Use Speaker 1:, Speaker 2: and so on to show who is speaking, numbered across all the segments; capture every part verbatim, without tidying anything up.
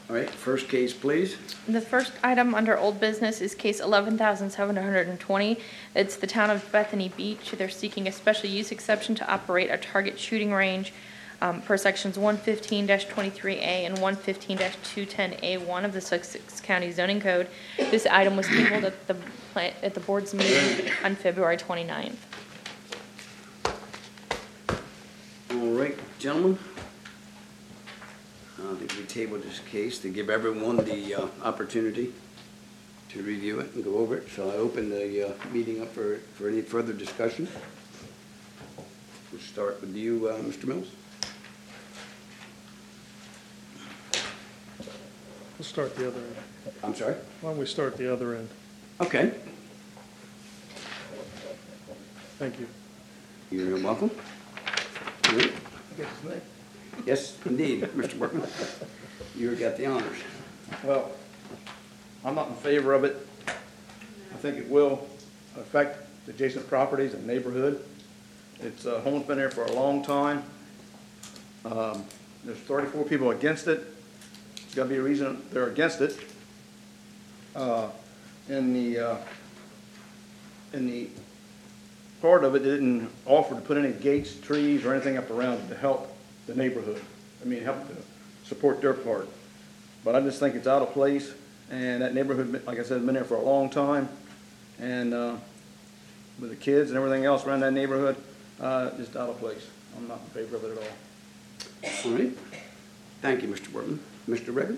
Speaker 1: All right, first case, please.
Speaker 2: The first item under old business is case eleven thousand seven hundred twenty. It's the town of Bethany Beach. They're seeking a special use exception to operate a target shooting range um, per sections one fifteen twenty-three A and one fifteen two ten A one of the Sussex County Zoning Code. This item was tabled at the pla- at the board's meeting on February twenty-ninth.
Speaker 1: All right, gentlemen. I think we tabled this case to give everyone the uh, opportunity to review it and go over it. So I open the uh, meeting up for, for any further discussion. We'll start with you, uh, Mister Mills.
Speaker 3: We'll start the other end.
Speaker 1: I'm sorry?
Speaker 3: Why don't we start the other end?
Speaker 1: Okay.
Speaker 3: Thank you.
Speaker 1: You're welcome. All right. Yes, indeed, Mister Workman. You got the honors.
Speaker 4: Well, I'm not in favor of it. I think it will affect the adjacent properties and neighborhood. It's, uh, home's been there for a long time. Um, there's thirty-four people against it. There's gotta be a reason they're against it. Uh, in the, uh, in the part of it, it didn't offer to put any gates, trees, or anything up around it to help the neighborhood. I mean, help to support their part. But I just think it's out of place, and that neighborhood, like I said, has been there for a long time. And uh, with the kids and everything else around that neighborhood, uh, just out of place. I'm not in favor of it at all.
Speaker 1: All right. Thank you, Mister Workman. Mister Reagan?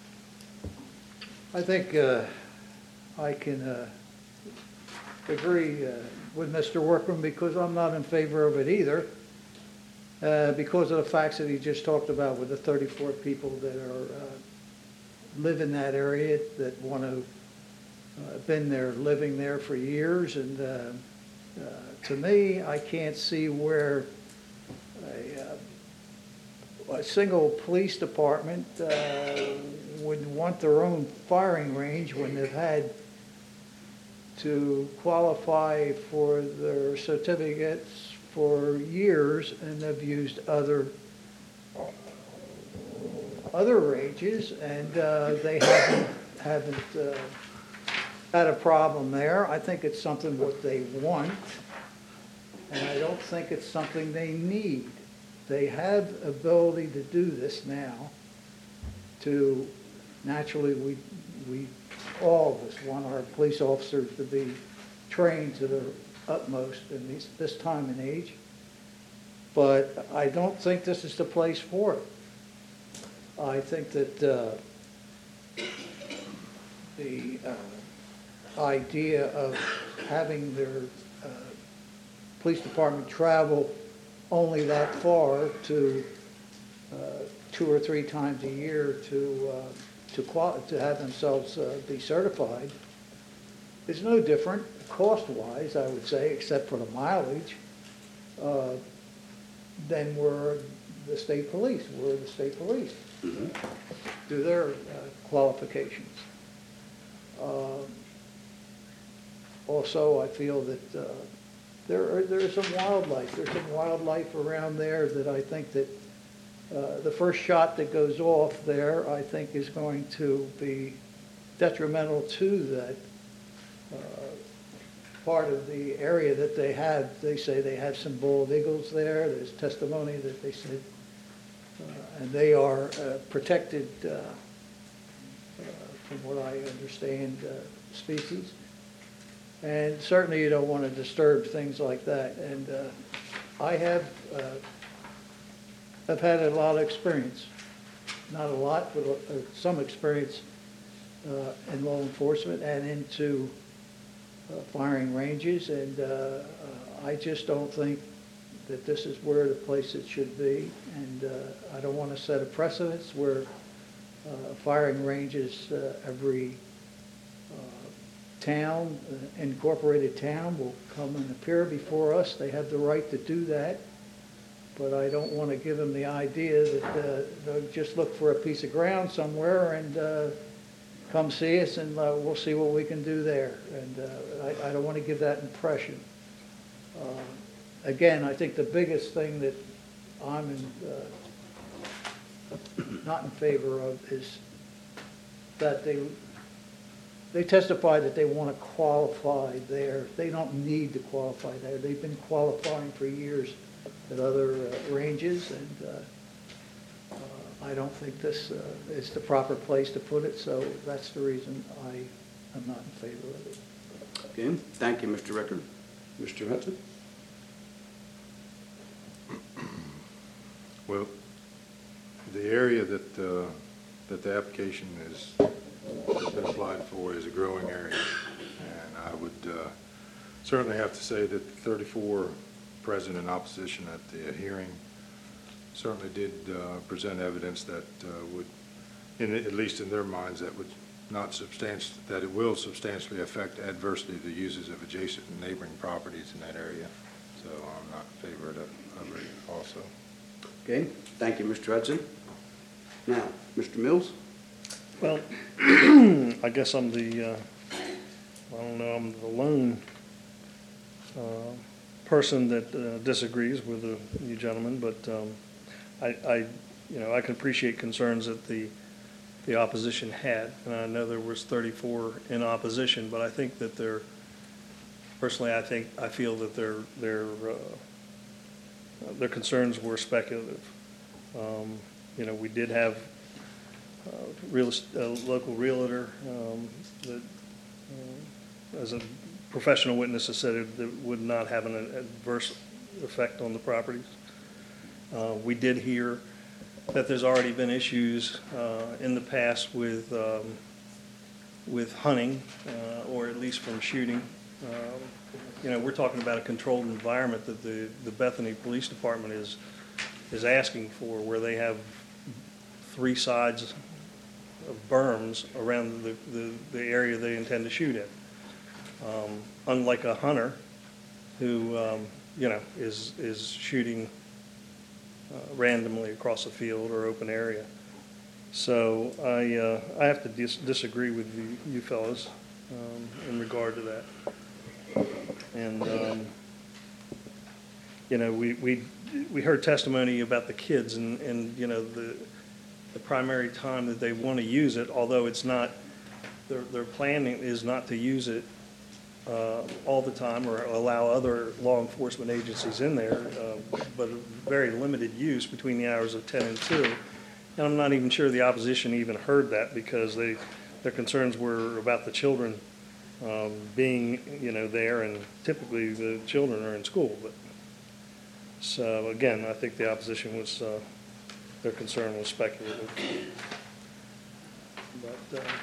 Speaker 5: I think uh, I can uh, agree uh, with Mister Workman because I'm not in favor of it either. Uh, because of the facts that he just talked about with the thirty-four people that are uh, live in that area that want to uh, been there, living there for years, and uh, uh, to me, I can't see where a, uh, a single police department uh, would want their own firing range when they've had to qualify for their certificates for years and have used other other ranges, and uh, they haven't haven't uh, had a problem there. I think it's something what they want, and I don't think it's something they need. They have ability to do this now. To naturally, we we all of us want our police officers to be trained to their utmost in these, this time and age, but I don't think this is the place for it. I think that uh, the uh, idea of having their uh, police department travel only that far to uh, two or three times a year to uh, to qual- to have themselves uh, be certified is no different cost-wise, I would say, except for the mileage, uh, than we're the state police. We're the state police. Mm-hmm. Do their uh, qualifications. Uh, also, I feel that uh, there are, there's some wildlife. There's some wildlife around there that I think that uh, the first shot that goes off there, I think, is going to be detrimental to that uh, part of the area that they have. They say they have some bald eagles there. There's testimony that they said, uh, and they are uh, protected, uh, uh, from what I understand, uh, species. And certainly you don't want to disturb things like that. And uh, I have, uh, I've had a lot of experience, not a lot, but uh, some experience uh, in law enforcement and into Uh, firing ranges, and uh, uh, I just don't think that this is where the place it should be, and uh, I don't want to set a precedence where uh, firing ranges, uh, every uh, town, uh, incorporated town will come and appear before us. They have the right to do that, but I don't want to give them the idea that uh, they'll just look for a piece of ground somewhere and uh, come see us, and uh, we'll see what we can do there. And uh, I, I don't want to give that impression. Uh, again, I think the biggest thing that I'm in, uh, not in favor of is that they, they testified that they want to qualify there. They don't need to qualify there. They've been qualifying for years at other uh, ranges, and uh, uh, I don't think this uh, is the proper place to put it, so that's the reason I am not in favor of it.
Speaker 1: Okay, thank you, Mister Ricker. Mister Hudson?
Speaker 6: Well, the area that, uh, that the application is, has been applied for is a growing area. And I would uh, certainly have to say that the thirty-four present in opposition at the hearing certainly did uh, present evidence that uh, would, in, at least in their minds, that would not substantially, that it will substantially affect adversely the uses of adjacent and neighboring properties in that area. So I'm not in favor of it, of it also.
Speaker 1: Okay, thank you, Mister Hudson. Now, Mister Mills?
Speaker 3: Well, I guess I'm the, uh, I don't know, I'm the lone uh, person that uh, disagrees with the, you gentlemen, but um, I, I, you know, I can appreciate concerns that the the opposition had, and I know there was thirty-four in opposition, but I think that they're, personally, I think, I feel that their their uh, their concerns were speculative. Um, you know, we did have uh, real a local realtor um, that, uh, as a professional witness, has said it, it would not have an adverse effect on the properties. Uh, we did hear that there's already been issues uh, in the past with um, with hunting, uh, or at least from shooting. Um, you know, we're talking about a controlled environment that the, the Bethany Police Department is is asking for, where they have three sides of berms around the, the, the area they intend to shoot in. Um, unlike a hunter who, um, you know, is is shooting Uh, randomly across a field or open area. So I uh, I have to dis disagree with you, you fellas um, in regard to that. And um, you know, we we we heard testimony about the kids, and and you know the the primary time that they want to use it, although it's not, their their planning is not to use it Uh, all the time or allow other law enforcement agencies in there, uh, but a very limited use between the hours of ten and two. And I'm not even sure the opposition even heard that, because they, their concerns were about the children um, being, you know, there, and typically the children are in school. But so again, I think the opposition was, uh, their concern was speculative. But uh,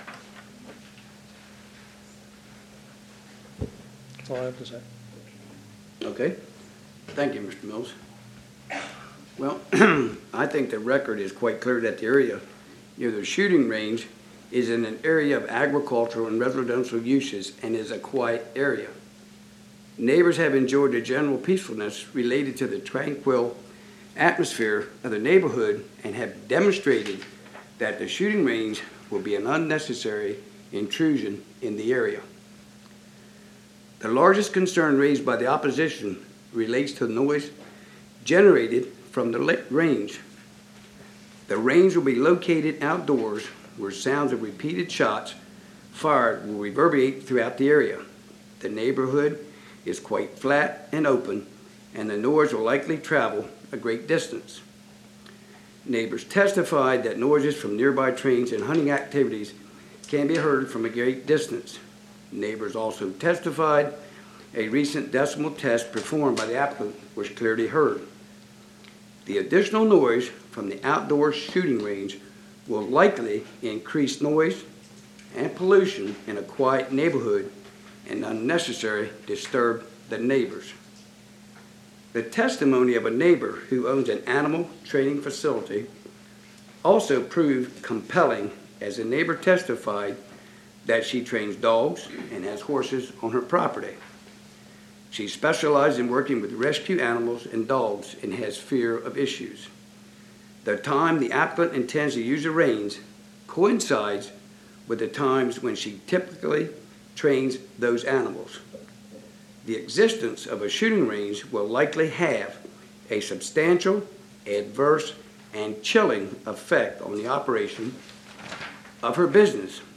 Speaker 3: that's all I have to say.
Speaker 1: Okay, thank you, Mister Mills. Well, I think the record is quite clear that the area near the shooting range is in an area of agricultural and residential uses and is a quiet area. Neighbors have enjoyed the general peacefulness related to the tranquil atmosphere of the neighborhood and have demonstrated that the shooting range will be an unnecessary intrusion in the area. The largest concern raised by the opposition relates to noise generated from the range. The range will be located outdoors, where sounds of repeated shots fired will reverberate throughout the area. The neighborhood is quite flat and open, and the noise will likely travel a great distance. Neighbors testified that noises from nearby trains and hunting activities can be heard from a great distance. Neighbors also testified a recent decimal test performed by the applicant was clearly heard. The additional noise from the outdoor shooting range will likely increase noise and pollution in a quiet neighborhood and unnecessarily disturb the neighbors. The testimony of a neighbor who owns an animal training facility also proved compelling, as the neighbor testified that she trains dogs and has horses on her property. She specializes in working with rescue animals and dogs and has fear of issues. The time the applicant intends to use the range coincides with the times when she typically trains those animals. The existence of a shooting range will likely have a substantial, adverse, and chilling effect on the operation of her business.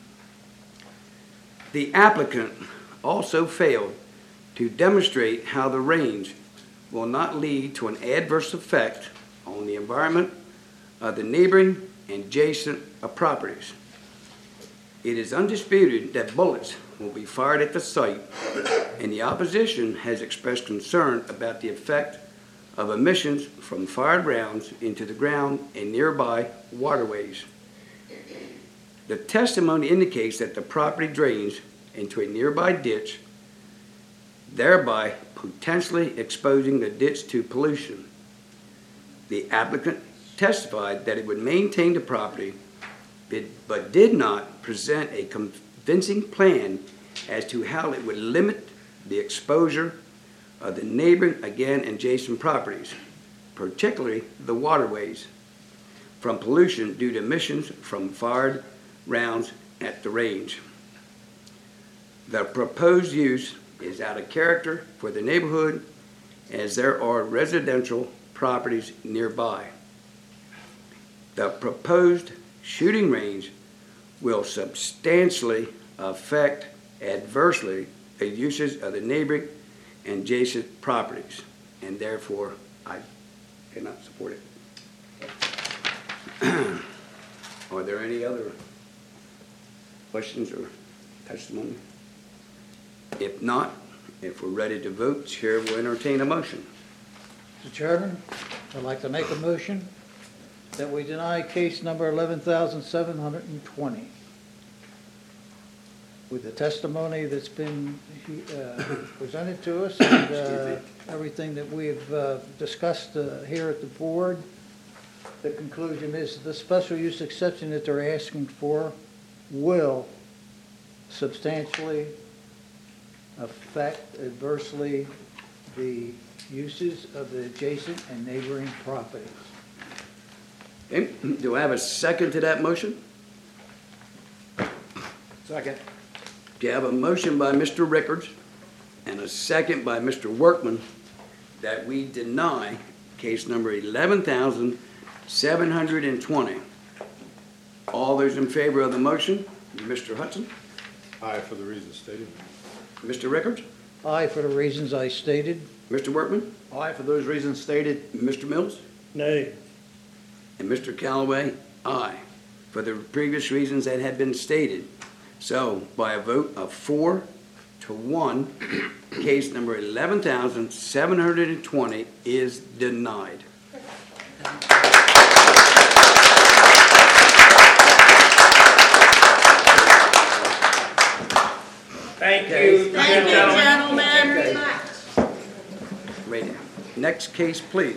Speaker 1: The applicant also failed to demonstrate how the range will not lead to an adverse effect on the environment of the neighboring and adjacent uh, properties. It is undisputed that bullets will be fired at the site, and the opposition has expressed concern about the effect of emissions from fired rounds into the ground and nearby waterways. The testimony indicates that the property drains into a nearby ditch, thereby potentially exposing the ditch to pollution. The applicant testified that it would maintain the property, but did not present a convincing plan as to how it would limit the exposure of the neighboring, again, adjacent properties, particularly the waterways, from pollution due to emissions from fired rounds at the range. The proposed use is out of character for the neighborhood, as there are residential properties nearby. The proposed shooting range will substantially affect adversely the uses of the neighboring and adjacent properties, and therefore I cannot support it. Are there any other questions or testimony? If not, if we're ready to vote, Chair will entertain a motion.
Speaker 5: Mister Chairman, I'd like to make a motion that we deny case number eleven thousand seven hundred twenty. With the testimony that's been uh, presented to us and uh, everything that we've uh, discussed uh, here at the board, the conclusion is the special use exception that they're asking for will substantially affect adversely the uses of the adjacent and neighboring properties.
Speaker 1: Okay, do I have a second to that motion?
Speaker 4: Second.
Speaker 1: Do you have a motion by Mister Rickards and a second by Mister Workman that we deny case number eleven thousand seven hundred twenty? All those in favor of the motion, Mister Hudson?
Speaker 6: Aye, for the reasons stated.
Speaker 1: Mister Rickards?
Speaker 5: Aye, for the reasons I stated.
Speaker 1: Mister Workman?
Speaker 4: Aye, for those reasons stated.
Speaker 1: Mister Mills?
Speaker 3: Nay.
Speaker 1: And Mister Callaway? Aye, for the previous reasons that had been stated. So, by a vote of four to one, case number eleven thousand seven hundred twenty is denied.
Speaker 7: Thank you,
Speaker 1: Thank you,
Speaker 7: gentlemen.
Speaker 1: Right now. Next case, please.